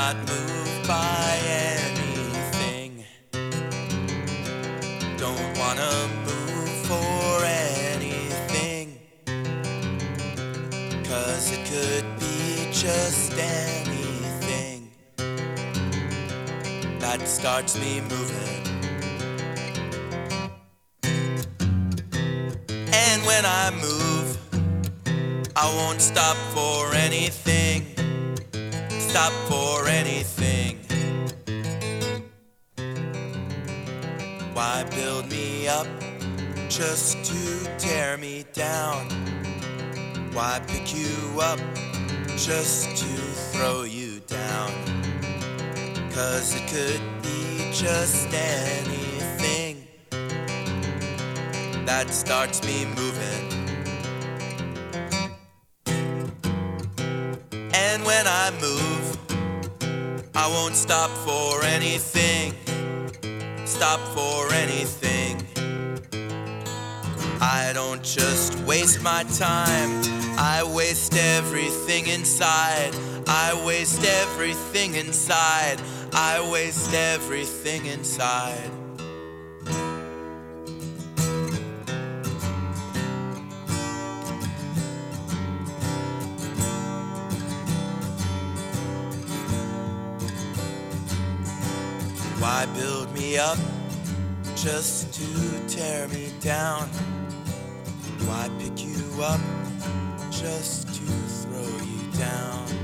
not moved by anything. Don't wanna move for anything, 'cause it could be just anything that starts me moving. And when I move, I won't stop for anything. Stop for anything. Why build me up just to tear me down? Why pick you up just to throw you down? 'Cause it could be just anything that starts me moving. And when I move, I won't stop for anything. Stop for anything. I don't just waste my time, I waste everything inside. I waste everything inside. I waste everything inside. Why build me up just to tear me down? Why pick you up just to throw you down?